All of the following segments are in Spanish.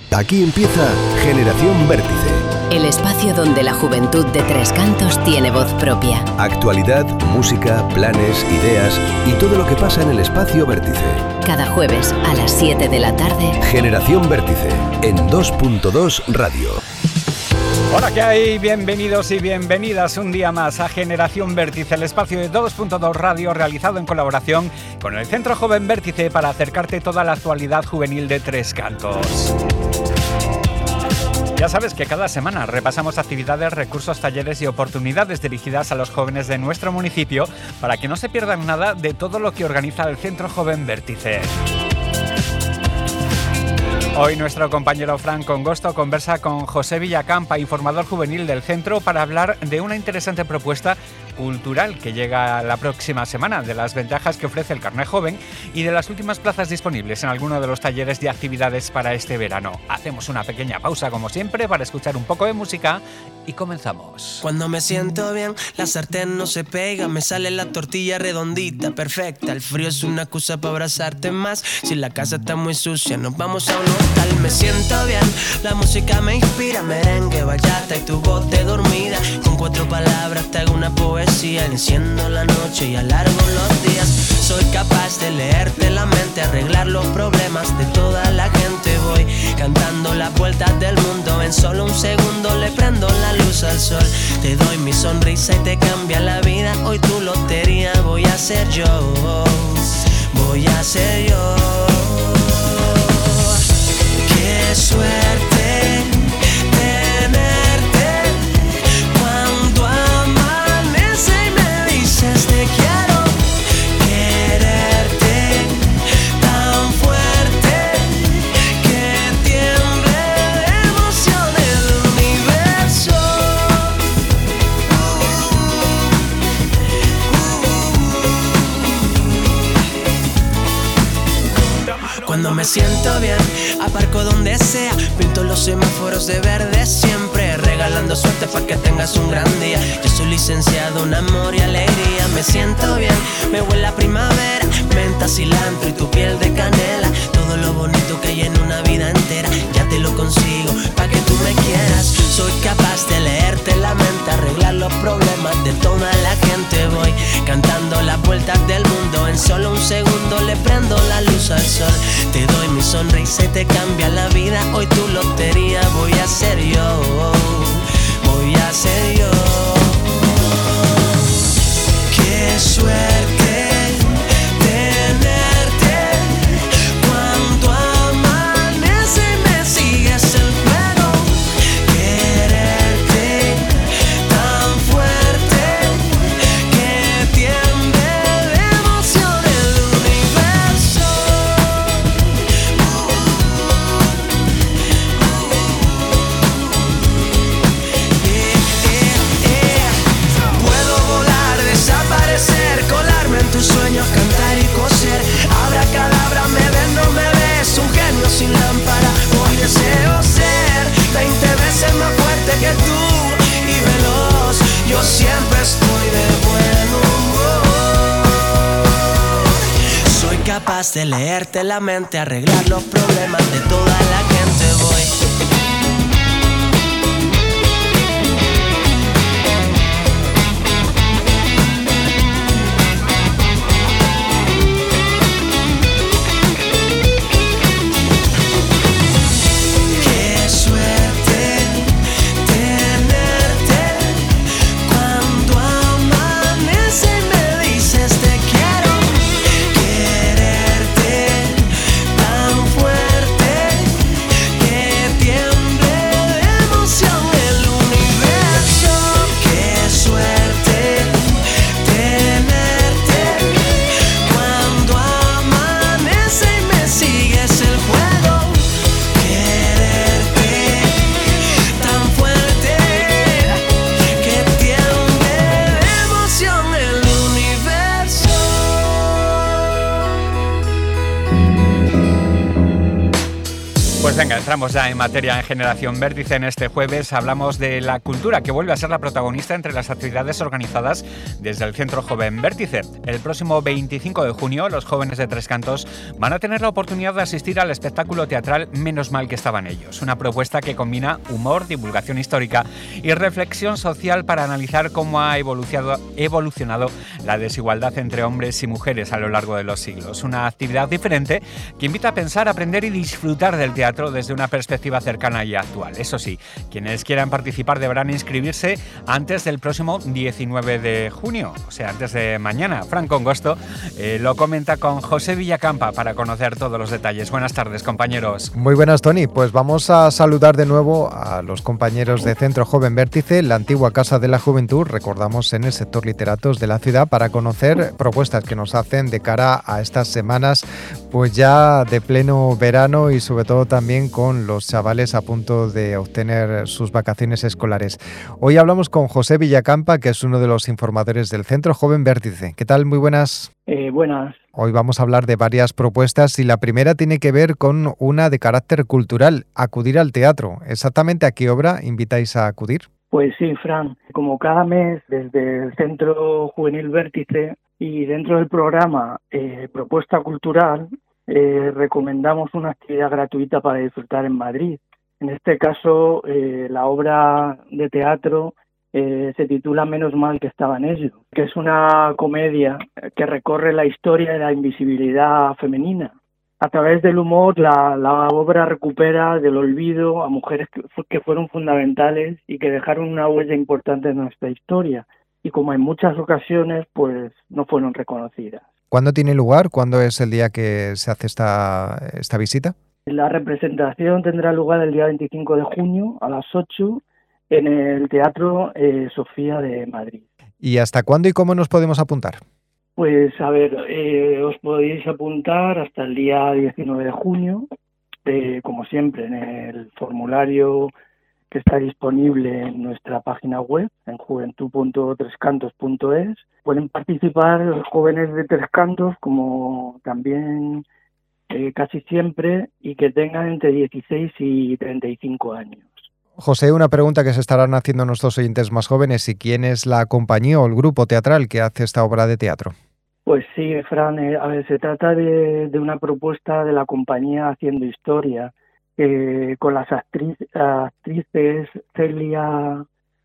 Aquí empieza Generación Vértice. El espacio donde la juventud de Tres Cantos tiene voz propia. Actualidad, música, planes, ideas y todo lo que pasa en el espacio Vértice. Cada jueves a las 7 de la tarde. Generación Vértice, en 2.2 Radio. Hola, ¿qué hay? Bienvenidos y bienvenidas un día más a Generación Vértice, el espacio de 2.2 Radio realizado en colaboración con el Centro Joven Vértice para acercarte toda la actualidad juvenil de Tres Cantos. Ya sabes que cada semana repasamos actividades, recursos, talleres y oportunidades dirigidas a los jóvenes de nuestro municipio para que no se pierdan nada de todo lo que organiza el Centro Joven Vértice. Hoy nuestro compañero Fran Congosto conversa con José Villacampa, informador juvenil del centro, para hablar de una interesante propuesta cultural que llega la próxima semana, de las ventajas que ofrece el Carné Joven y de las últimas plazas disponibles en alguno de los talleres y actividades para este verano. Hacemos una pequeña pausa, como siempre, para escuchar un poco de música y comenzamos. Cuando me siento bien, la sartén no se pega, me sale la tortilla redondita, perfecta. El frío es una excusa para abrazarte más. Si la casa está muy sucia, nos vamos a un hostal. Me siento bien, la música me inspira, merengue, bachata y tu voz de dormida. Con 4 palabras te hago una poesía, enciendo la noche y alargo los días. Soy capaz de leerte la mente, arreglar los problemas de toda la gente. Voy cantando las vueltas del mundo, en solo un segundo le prendo la luz al sol. Te doy mi sonrisa y te cambia la vida. Hoy tu lotería voy a ser yo, voy a ser yo. Qué suerte tenerte cuando amanece y me dices te quiero. Quererte tan fuerte que tiemble de emoción el universo. Cuando me siento bien, aparco donde sea, pinto los semáforos de verde siempre, regalando suerte para que tengas un gran día. Yo soy licenciado en amor y alegría. Me siento bien, me huele a primavera, menta, cilantro y tu piel de canela. Todo lo bonito que hay en una vida entera, ya te lo consigo para que tú me quieras. Soy capaz de leerte la mente, arreglar los problemas de toda la gente. Voy cantando las vueltas del mundo, en solo un segundo le prendo la luz al sol. Te doy mi sonrisa y te cambia la vida. Hoy tu lotería voy a ser yo, voy a ser yo. Qué suerte tenerte cuando amanece y me sigues el juego. Quererte tan fuerte que tiemble de emoción el universo. Puedo volar, desaparecer, colarme en tus sueños, cantar y coser. Abracadabra, me ves, no me ves, un genio sin lámpara. Hoy deseo ser 20 veces más fuerte que tú y veloz. Yo siempre estoy de buen humor. Soy capaz de leerte la mente, arreglar los problemas de toda la gente. Voy. Qué suerte tenerte cuando amanece y me dices te quiero. Quererte tan fuerte Pues venga, entramos ya en materia en Generación Vértice. En este jueves hablamos de la cultura, que vuelve a ser la protagonista entre las actividades organizadas desde el Centro Joven Vértice. El próximo 25 de junio, los jóvenes de Tres Cantos van a tener la oportunidad de asistir al espectáculo teatral Menos mal que estaban ellos, una propuesta que combina humor, divulgación histórica y reflexión social para analizar cómo ha evolucionado la desigualdad entre hombres y mujeres a lo largo de los siglos. Una actividad diferente que invita a pensar, aprender y disfrutar del teatro desde una perspectiva cercana y actual. Eso sí, quienes quieran participar deberán inscribirse antes del próximo 19 de junio, o sea, antes de mañana. Fran Congosto lo comenta con José Villacampa para conocer todos los detalles. Buenas tardes, compañeros. Muy buenas, Tony. Pues vamos a saludar de nuevo a los compañeros de Centro Joven Vértice, la antigua Casa de la Juventud, recordamos, en el sector literatos de la ciudad, para conocer propuestas que nos hacen de cara a estas semanas, pues ya de pleno verano, y sobre todo también con los chavales a punto de obtener sus vacaciones escolares. Hoy hablamos con José Villacampa, que es uno de los informadores del Centro Joven Vértice. ¿Qué tal? Muy buenas. Buenas. Hoy vamos a hablar de varias propuestas y la primera tiene que ver con una de carácter cultural, acudir al teatro. ¿Exactamente a qué obra invitáis a acudir? Pues sí, Fran, como cada mes desde el Centro Juvenil Vértice y dentro del programa Propuesta Cultural, recomendamos una actividad gratuita para disfrutar en Madrid. En este caso, la obra de teatro se titula Menos mal que estaban ellos, que es una comedia que recorre la historia de la invisibilidad femenina. A través del humor, la obra recupera del olvido a mujeres que fueron fundamentales y que dejaron una huella importante en nuestra historia, y como en muchas ocasiones, pues no fueron reconocidas. ¿Cuándo tiene lugar? ¿Cuándo es el día que se hace esta visita? La representación tendrá lugar el día 25 de junio a las 8 en el Teatro Sofía de Madrid. ¿Y hasta cuándo y cómo nos podemos apuntar? Pues a ver, os podéis apuntar hasta el día 19 de junio, como siempre, en el formulario que está disponible en nuestra página web, en juventud.trescantos.es. Pueden participar los jóvenes de Tres Cantos, como también casi siempre, y que tengan entre 16 y 35 años. José, una pregunta que se estarán haciendo nuestros oyentes más jóvenes: ¿y quién es la compañía o el grupo teatral que hace esta obra de teatro? Pues sí, Fran, a ver, se trata de una propuesta de la compañía Haciendo Historia, con las actrices Celia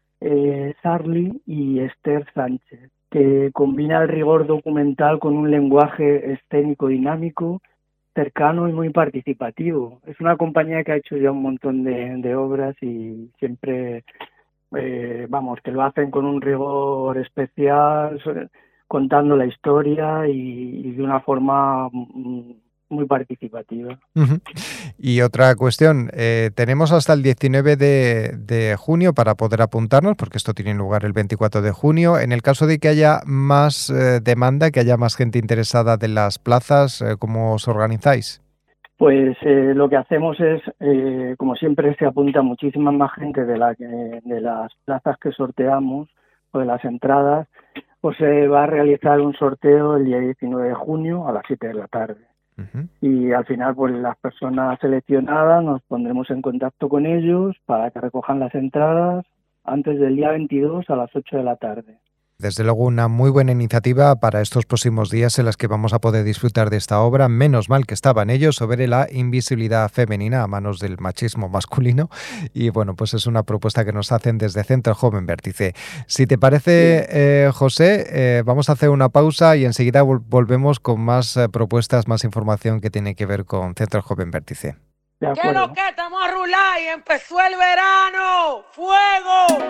Sarli y Esther Sánchez, que combina el rigor documental con un lenguaje escénico dinámico, cercano y muy participativo. Es una compañía que ha hecho ya un montón de obras y siempre, que lo hacen con un rigor especial, contando la historia y de una forma muy participativa. Uh-huh. Y otra cuestión, tenemos hasta el 19 de junio para poder apuntarnos, porque esto tiene lugar el 24 de junio. En el caso de que haya más demanda, que haya más gente interesada de las plazas, ¿cómo os organizáis? Pues lo que hacemos es, como siempre, se apunta muchísima más gente de las plazas que sorteamos o de las entradas, pues se va a realizar un sorteo el día 19 de junio a las 7 de la tarde. Uh-huh. Y al final, pues las personas seleccionadas nos pondremos en contacto con ellos para que recojan las entradas antes del día 22 a las 8 de la tarde. Desde luego, una muy buena iniciativa para estos próximos días en las que vamos a poder disfrutar de esta obra, Menos mal que estaban ellos, sobre la invisibilidad femenina a manos del machismo masculino. Y bueno, pues es una propuesta que nos hacen desde Centro Joven Vértice. Si te parece, José, vamos a hacer una pausa y enseguida volvemos con más propuestas, más información que tiene que ver con Centro Joven Vértice. ¿Qué es lo que estamos a rular y empezó el verano? ¡Fuego!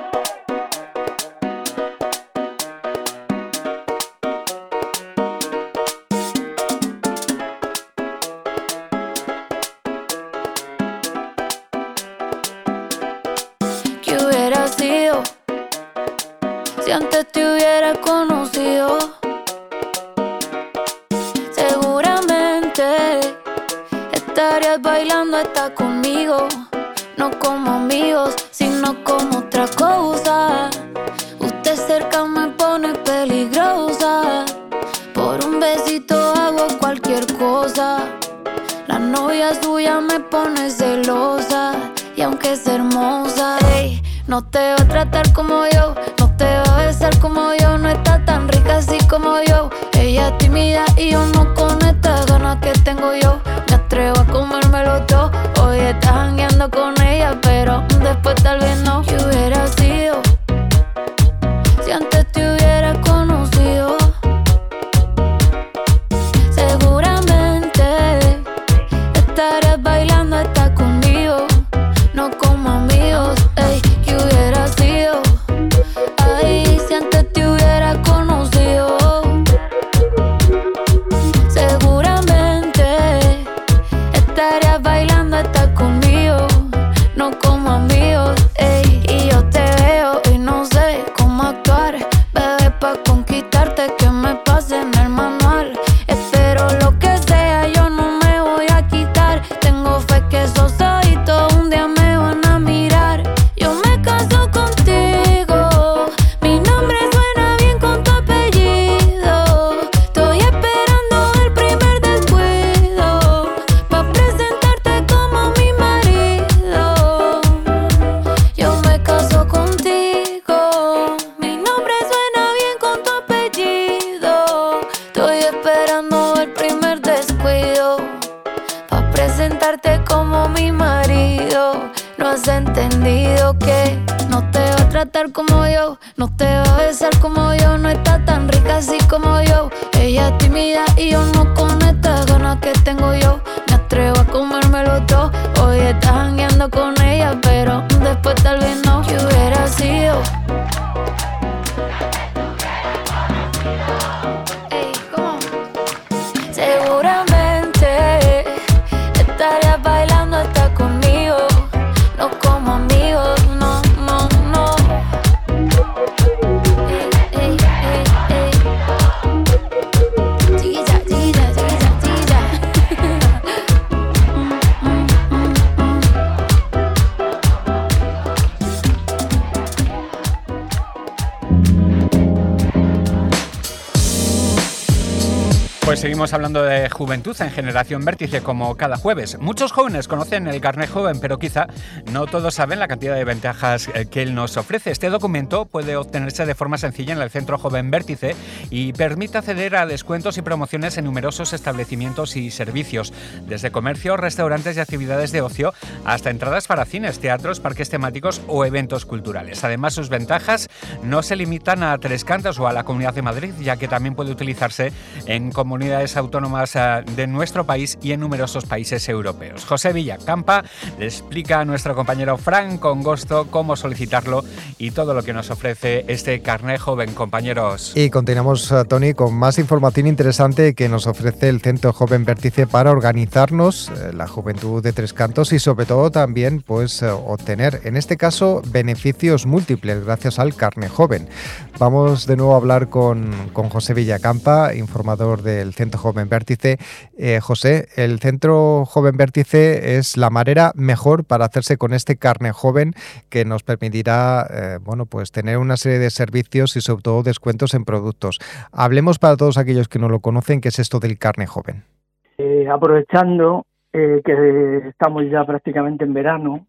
Si antes te hubiera conocido, seguramente estarías bailando hasta conmigo. No como amigos, sino como otra cosa. Usted cerca me pone peligrosa. Por un besito hago cualquier cosa. La novia suya me pone celosa. Y aunque es hermosa, ey, no te va a tratar como yo, no te va a besar como yo, no está tan rica así como yo. Ella es tímida y yo no con estas ganas que tengo yo. Me atrevo a comérmelo todo. Hoy estás jangueando con ella, pero después tal vez no. ¿Qué hubiera sido si antes te hubiera conocido? Seguramente estarías bailando hasta conmigo, no como amigos, ey. ¿Qué hubiera sido? Ay, si antes te hubiera conocido. Seguramente estarías bailando hasta conmigo, no como amigos, ey. Y yo te veo y no sé cómo actuar, bebé, pa' conquistarte que me pase en el manual. Espero lo que sea, yo no me voy a quitar. Tengo fe que esos ojitos un día me van a mirar. Yo me caso contigo, mi nombre suena bien con tu apellido. Estoy esperando el primer descuido pa' presentarte como mi marido. Yo me caso contigo, mi nombre suena bien con tu apellido. Estoy esperando el primer descuido pa' presentarte como mi marido. No has entendido que no te va a tratar como yo, no te va a besar como yo, no está tan rica así como yo. Ella es tímida y yo no con estas ganas que tengo yo. Me atrevo a comérmelo todo. Hoy estás jangueando con ella, pero después tal vez no. ¿Qué hubiera sido? Ey, ¿cómo? Seguramente estarías bailando hasta conmigo, no como amigos, no, no, no. Ey, ey, ey, ey. Chiquilla, chiquilla, chiquilla, chiquilla. Pues seguimos hablando de juventud en Generación Vértice, como cada jueves. Muchos jóvenes conocen el Carné Joven, pero quizá no todos saben la cantidad de ventajas que él nos ofrece. Este documento puede obtenerse de forma sencilla en el Centro Joven Vértice y permite acceder a descuentos y promociones en numerosos establecimientos y servicios, desde comercios, restaurantes y actividades de ocio hasta entradas para cines, teatros, parques temáticos o eventos culturales. Además, sus ventajas no se limitan a Tres Cantos o a la Comunidad de Madrid, ya que también puede utilizarse en comunidades autónomas de nuestro país y en numerosos países europeos. José Villacampa le explica a nuestro compañero Fran Congosto cómo solicitarlo y todo lo que nos ofrece este Carné Joven, compañeros. Y continuamos, Tony, con más información interesante que nos ofrece el Centro Joven Vértice para organizarnos, la juventud de Tres Cantos, y sobre todo también pues obtener, en este caso, beneficios múltiples gracias al Carné Joven. Vamos de nuevo a hablar con José Villacampa, informador del Centro Joven Vértice. José, el Centro Joven Vértice es la manera mejor para hacerse con este Carné Joven que nos permitirá pues tener una serie de servicios y sobre todo descuentos en productos. Hablemos para todos aquellos que no lo conocen, ¿qué es esto del Carné Joven? Aprovechando que estamos ya prácticamente en verano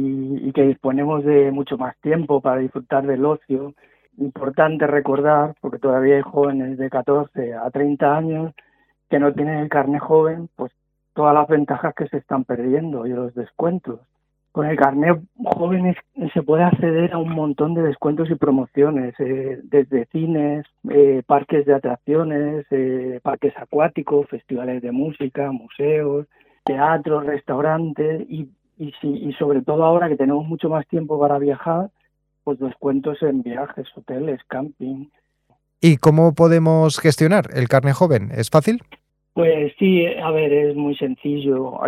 y que disponemos de mucho más tiempo para disfrutar del ocio, importante recordar, porque todavía hay jóvenes de 14 a 30 años que no tienen el Carné Joven, pues todas las ventajas que se están perdiendo y los descuentos. Con el Carné Joven se puede acceder a un montón de descuentos y promociones, desde cines, parques de atracciones, parques acuáticos, festivales de música, museos, teatros, restaurantes y sobre todo ahora que tenemos mucho más tiempo para viajar, pues descuentos en viajes, hoteles, camping. ¿Y cómo podemos gestionar el Carné Joven? ¿Es fácil? Pues sí, a ver, es muy sencillo.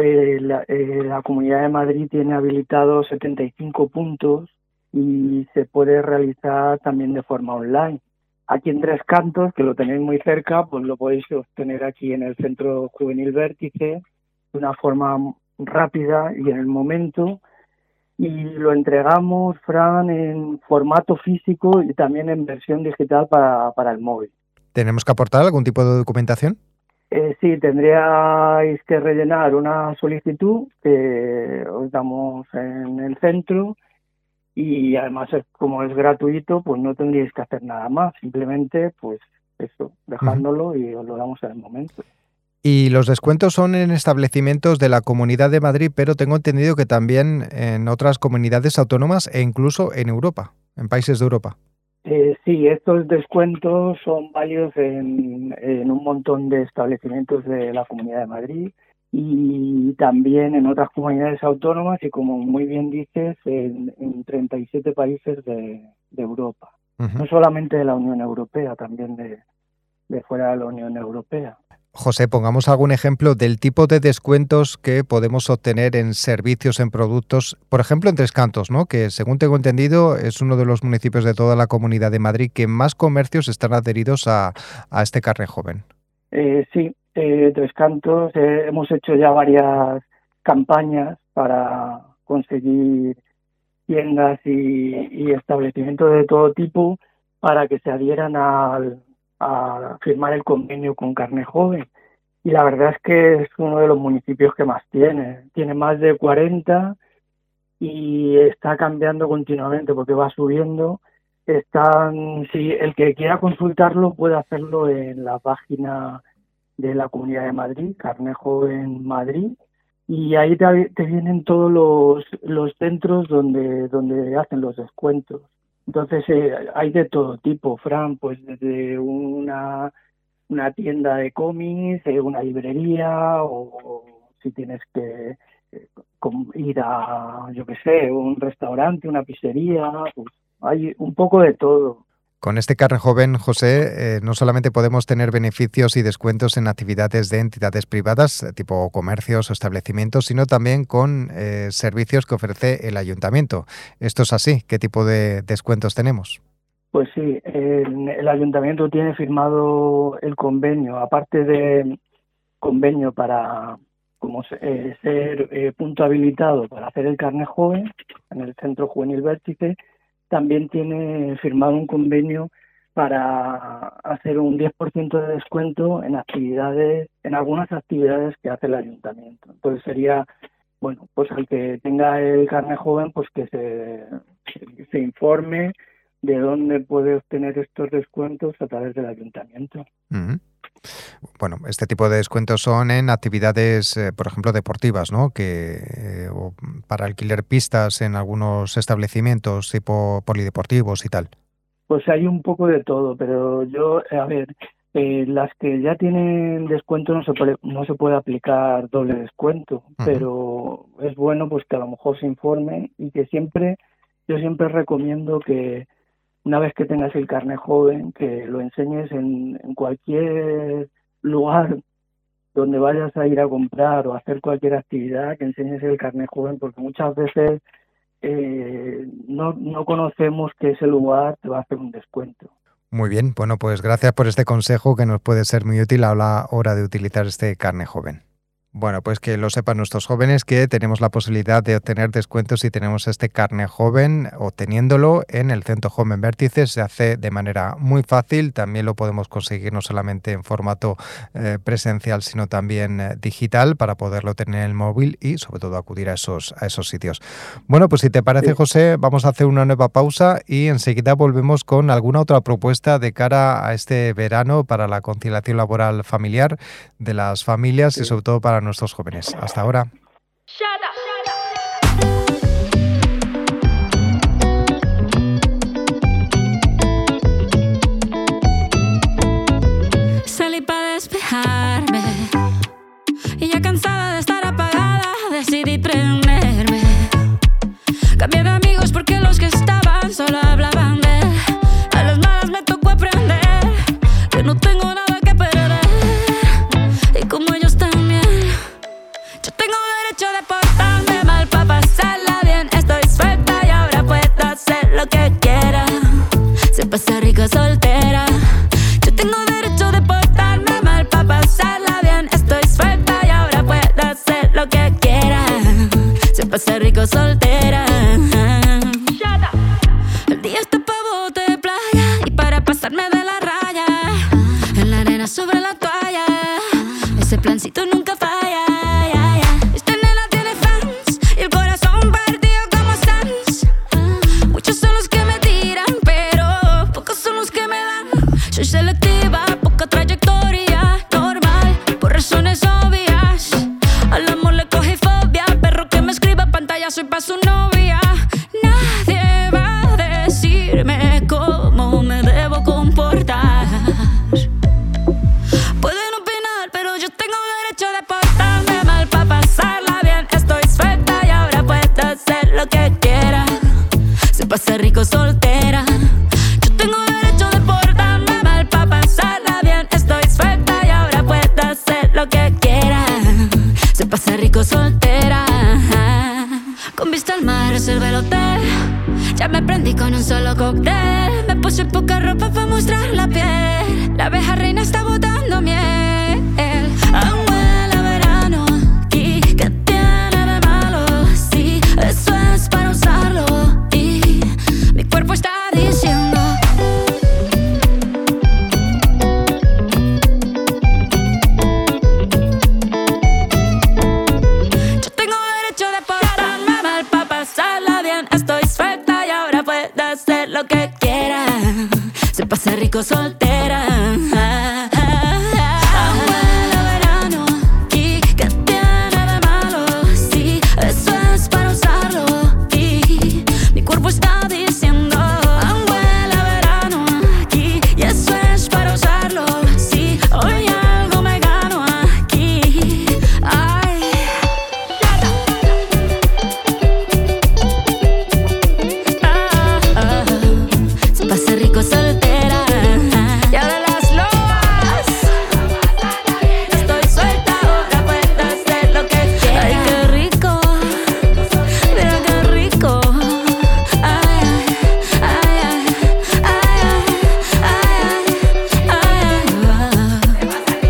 La Comunidad de Madrid tiene habilitados 75 puntos y se puede realizar también de forma online. Aquí en Tres Cantos, que lo tenéis muy cerca, pues lo podéis obtener aquí en el Centro Juvenil Vértice de una forma rápida y en el momento. Y lo entregamos, Fran, en formato físico y también en versión digital para el móvil. ¿Tenemos que aportar algún tipo de documentación? Sí, tendríais que rellenar una solicitud que os damos en el centro y además como es gratuito, pues no tendríais que hacer nada más, simplemente pues eso, dejándolo y os lo damos en el momento. Y los descuentos son en establecimientos de la Comunidad de Madrid, pero tengo entendido que también en otras comunidades autónomas e incluso en Europa, en países de Europa. Sí, estos descuentos son válidos en un montón de establecimientos de la Comunidad de Madrid y también en otras comunidades autónomas y, como muy bien dices, en 37 países de Europa. No solamente de la Unión Europea, también de fuera de la Unión Europea. José, pongamos algún ejemplo del tipo de descuentos que podemos obtener en servicios, en productos, por ejemplo en Tres Cantos, ¿no? Que según tengo entendido es uno de los municipios de toda la Comunidad de Madrid que más comercios están adheridos a este carné joven. Sí, Tres Cantos hemos hecho ya varias campañas para conseguir tiendas y establecimientos de todo tipo para que se adhieran a firmar el convenio con Carné Joven. Y la verdad es que es uno de los municipios que más tiene. Tiene más de 40 y está cambiando continuamente porque va subiendo. Si el que quiera consultarlo puede hacerlo en la página de la Comunidad de Madrid, Carné Joven Madrid, y ahí te vienen todos los centros donde hacen los descuentos. Entonces hay de todo tipo, Fran, pues desde una tienda de cómics, una librería, o si tienes que ir a, yo qué sé, un restaurante, una pizzería, pues hay un poco de todo. Con este carné joven, José, no solamente podemos tener beneficios y descuentos en actividades de entidades privadas, tipo comercios o establecimientos, sino también con servicios que ofrece el ayuntamiento. ¿Esto es así? ¿Qué tipo de descuentos tenemos? Pues sí, el ayuntamiento tiene firmado el convenio, aparte de convenio para ser punto habilitado para hacer el carné joven en el Centro Juvenil Vértice. También tiene firmado un convenio para hacer un 10% de descuento en algunas actividades que hace el ayuntamiento. Entonces sería, bueno, pues al que tenga el carné joven, pues que se informe de dónde puede obtener estos descuentos a través del ayuntamiento. Uh-huh. Bueno, este tipo de descuentos son en actividades, por ejemplo, deportivas, ¿no? O para alquiler pistas en algunos establecimientos tipo polideportivos y tal. Pues hay un poco de todo, pero las que ya tienen descuento no se puede aplicar doble descuento, pero es bueno pues que a lo mejor se informe y que yo siempre recomiendo que una vez que tengas el carné joven, que lo enseñes en cualquier lugar donde vayas a ir a comprar o hacer cualquier actividad, que enseñes el carné joven, porque muchas veces no conocemos que ese lugar te va a hacer un descuento. Muy bien, bueno, pues gracias por este consejo que nos puede ser muy útil a la hora de utilizar este carné joven. Bueno, pues que lo sepan nuestros jóvenes que tenemos la posibilidad de obtener descuentos si tenemos este carné joven. Obteniéndolo en el Centro Joven Vértice se hace de manera muy fácil. También lo podemos conseguir no solamente en formato presencial, sino también digital para poderlo tener en el móvil y sobre todo acudir a esos sitios. Bueno, pues si te parece, José, vamos a hacer una nueva pausa y enseguida volvemos con alguna otra propuesta de cara a este verano para la conciliación laboral familiar de las familias y sobre todo para nuestros jóvenes. Hasta ahora. Salí para despejarme y ya cansada de estar apagada decidí prenderme. Cambié de amigos porque los que estaban solo hablaban de él. A las malas me tocó aprender que no tengo nada que perder y como ellos también. Yo tengo derecho de portarme mal para pasarla bien. Estoy suelta y ahora puedo hacer lo que quiera. Se pasa rico soltera. Yo tengo derecho de portarme mal para pasarla bien. Estoy suelta y ahora puedo hacer lo que quiera. Se pasa rico soltera. El día está pa' bote de playa y para pasarme de la raya. En la arena sobre la toalla. a su novia. Nadie va a decirme cómo me debo comportar. Pueden opinar, pero yo tengo derecho de portarme mal para pasarla bien. Estoy suelta y ahora puedo hacer lo que quiera. Se pasa rico soltera. Yo tengo derecho de portarme mal para pasarla bien. Estoy suelta y ahora puedo hacer lo que quiera. Se pasa rico soltera. Con vista al mar reservé el hotel. Ya me prendí con un solo cóctel. Me puse poca ropa para mostrar la piel. La abeja reina está botando miel. Huele a verano aquí. ¿Qué tiene de malo? Sí, eso es para usarlo. Y mi cuerpo está diciendo: yo tengo derecho de portarme mal para pasarla bien. Estoy suelta y ahora puedo hacer lo que quiera. Se pasa rico soltera. Huele a verano aquí. ¿Qué tiene de malo? Sí, eso es para usarlo. Y mi cuerpo está diciendo: huele a verano aquí. Y eso es para usarlo. Sí, hoy algo me gano aquí. Ay. Se pasa rico soltera. Y ahora las lobas. Estoy suelta, ahora puedo hacer lo que quiera. Ay, qué rico. Mira qué rico. Ay, ay, ay, ay, ay,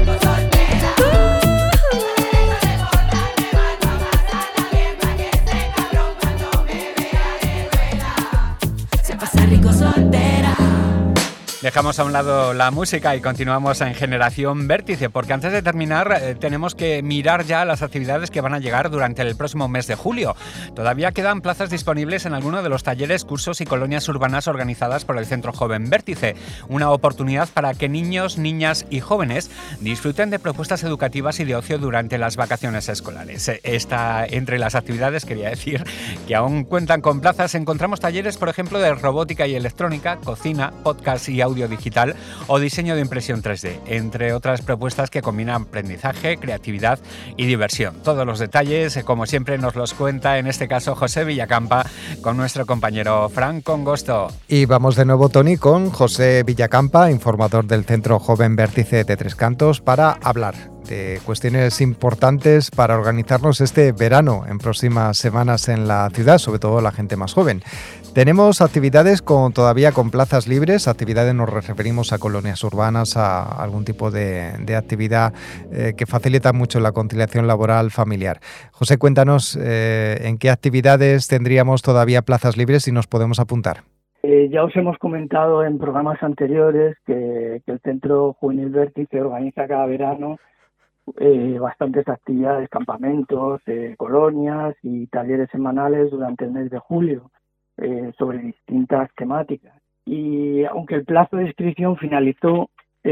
se pasa rico soltera. Dejamos a un lado la música y continuamos en Generación Vértice, porque antes de terminar tenemos que mirar ya las actividades que van a llegar durante el próximo mes de julio. Todavía quedan plazas disponibles en alguno de los talleres, cursos y colonias urbanas organizadas por el Centro Joven Vértice. Una oportunidad para que niños, niñas y jóvenes disfruten de propuestas educativas y de ocio durante las vacaciones escolares. Entre las actividades, quería decir, que aún cuentan con plazas, encontramos talleres, por ejemplo, de robótica y electrónica, cocina, podcast y audio digital o diseño de impresión 3D, entre otras propuestas que combinan aprendizaje, creatividad y diversión. Todos los detalles, como siempre, nos los cuenta, en este caso, José Villacampa, con nuestro compañero Fran Congosto. Y vamos de nuevo, Toni, con José Villacampa, informador del Centro Joven Vértice de Tres Cantos, para hablar de cuestiones importantes para organizarnos este verano en próximas semanas en la ciudad, sobre todo la gente más joven. Tenemos actividades todavía con plazas libres. Actividades nos referimos a colonias urbanas, a algún tipo de actividad que facilita mucho la conciliación laboral familiar. José, cuéntanos en qué actividades tendríamos todavía plazas libres y nos podemos apuntar. Ya os hemos comentado en programas anteriores que el Centro Juvenil Vértice organiza cada verano bastantes actividades, campamentos, colonias y talleres semanales durante el mes de julio sobre distintas temáticas. Y aunque el plazo de inscripción finalizó,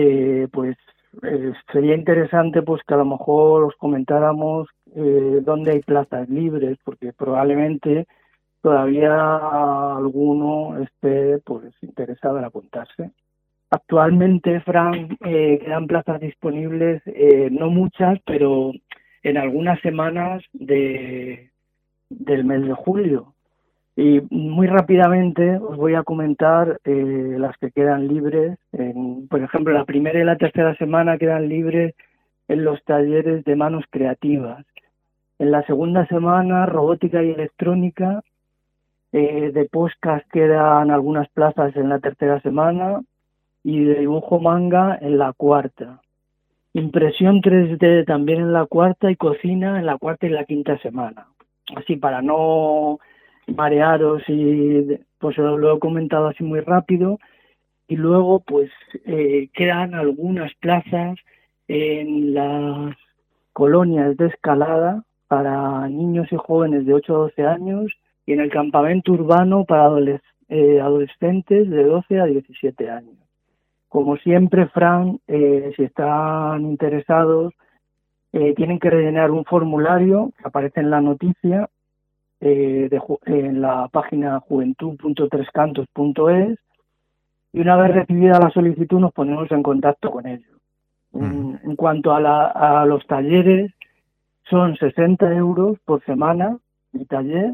sería interesante pues que a lo mejor os comentáramos dónde hay plazas libres, porque probablemente todavía alguno esté pues interesado en apuntarse. Actualmente, Fran, quedan plazas disponibles, no muchas, pero en algunas semanas del mes de julio. Y muy rápidamente os voy a comentar las que quedan libres. Por ejemplo, la primera y la tercera semana quedan libres en los talleres de manos creativas. En la segunda semana, robótica y electrónica. De podcast quedan algunas plazas en la tercera semana. Y de dibujo manga en la cuarta. Impresión 3D también en la cuarta y cocina en la cuarta y la quinta semana. Así para no marearos y pues lo he comentado así muy rápido. Y luego pues quedan algunas plazas en las colonias de escalada para niños y jóvenes de 8 a 12 años y en el campamento urbano para adolescentes de 12 a 17 años. Como siempre, Fran, si están interesados, tienen que rellenar un formulario que aparece en la noticia en la página juventud.trescantos.es, y una vez recibida la solicitud nos ponemos en contacto con ellos. En cuanto a los talleres, son 60 euros por semana el taller,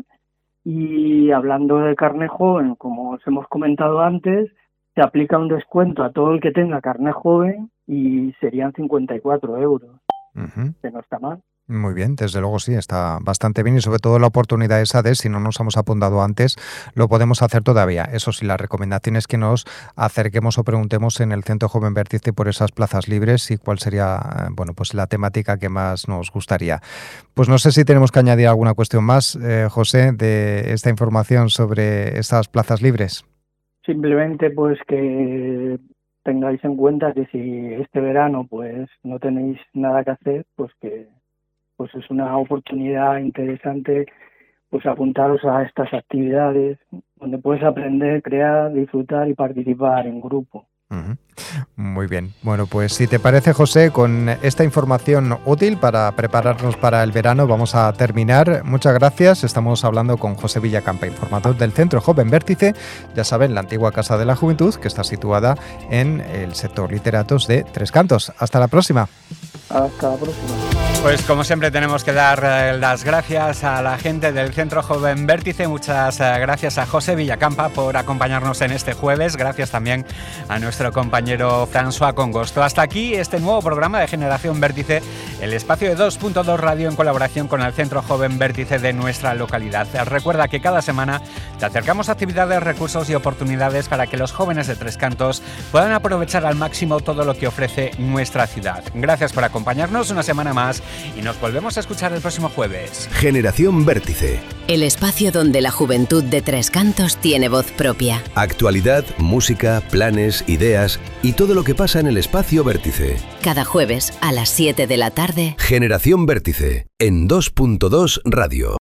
y hablando de carné joven, como os hemos comentado antes, se aplica un descuento a todo el que tenga carné joven y serían 54 euros, que no está mal. Muy bien, desde luego sí, está bastante bien, y sobre todo la oportunidad esa de, si no nos hemos apuntado antes, lo podemos hacer todavía. Eso sí, la recomendación es que nos acerquemos o preguntemos en el Centro Joven Vértice por esas plazas libres y cuál sería, pues la temática que más nos gustaría. Pues no sé si tenemos que añadir alguna cuestión más, José, de esta información sobre estas plazas libres. Simplemente pues que tengáis en cuenta que si este verano pues no tenéis nada que hacer, pues que es una oportunidad interesante pues apuntaros a estas actividades donde puedes aprender, crear, disfrutar y participar en grupo. Muy bien. Bueno, pues si te parece, José, con esta información útil para prepararnos para el verano vamos a terminar. Muchas gracias. Estamos hablando con José Villacampa, informador del Centro Joven Vértice, ya saben, la antigua Casa de la Juventud, que está situada en el sector Literatos de Tres Cantos. Hasta la próxima. Hasta la próxima. Pues como siempre tenemos que dar las gracias a la gente del Centro Joven Vértice. Muchas gracias a José Villacampa por acompañarnos en este jueves. Gracias también a nuestro compañero François Congosto. Hasta aquí este nuevo programa de Generación Vértice, el espacio de 2.2 Radio en colaboración con el Centro Joven Vértice de nuestra localidad. Recuerda que cada semana te acercamos actividades, recursos y oportunidades para que los jóvenes de Tres Cantos puedan aprovechar al máximo todo lo que ofrece nuestra ciudad. Gracias por acompañarnos una semana más y nos volvemos a escuchar el próximo jueves. Generación Vértice. El espacio donde la juventud de Tres Cantos tiene voz propia. Actualidad, música, planes, ideas y todo lo que pasa en el espacio Vértice. Cada jueves a las 7 de la tarde. Generación Vértice en 2.2 Radio.